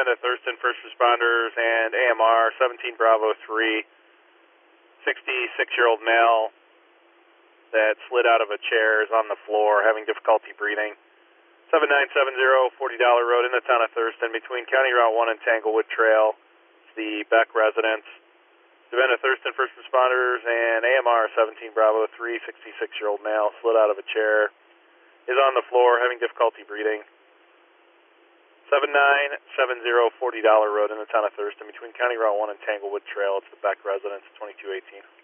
Savannah Thurston First Responders and AMR 17 Bravo 3, 66-year-old male that slid out of a chair, is on the floor, having difficulty breathing. 7970 $40 Road in the town of Thurston between County Route 1 and Tanglewood Trail. It's the Beck residence. Savannah Thurston First Responders and AMR 17 Bravo 3, 66-year-old male slid out of a chair, is on the floor, having difficulty breathing. 7970 $40 Road in the town of Thurston between County Route 1 and Tanglewood Trail. It's the Beck residence, 2218.